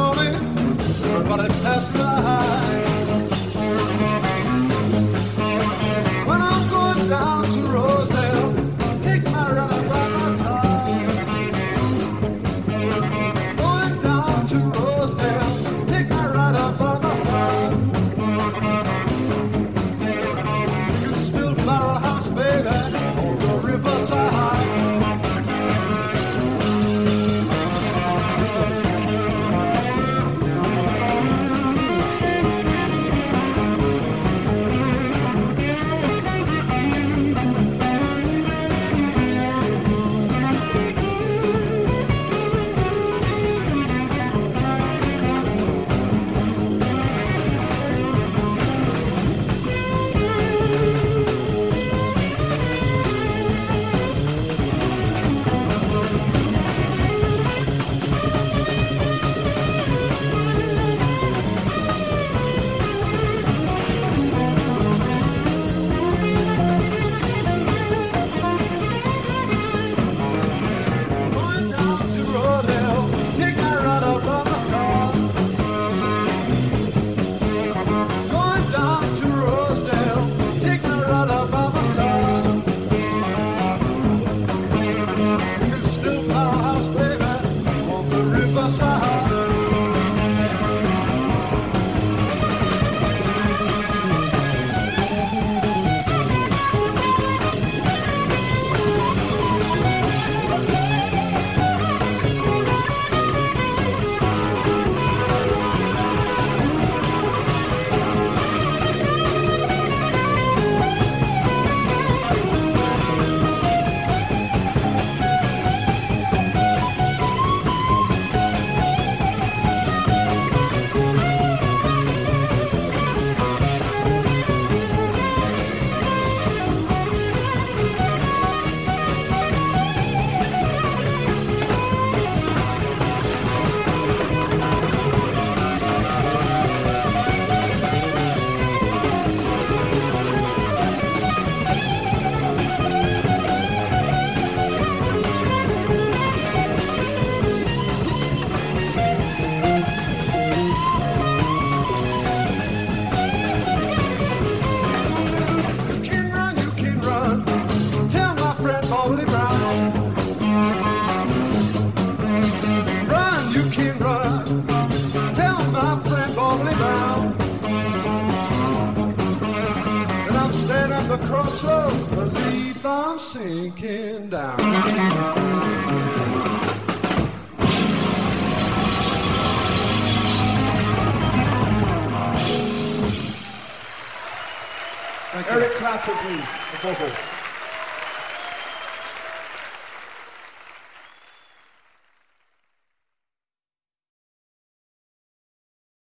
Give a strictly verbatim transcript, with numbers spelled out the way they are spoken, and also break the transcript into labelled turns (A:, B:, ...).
A: on it, everybody pass by. When I'm going down to Rosedale, take my ride by my side. Going down to Rosedale, take my ride up by my side. You can still borrow a house, baby, on the riverside. The crossroads, believe I'm sinking down. Eric Clapton, please, the vocal.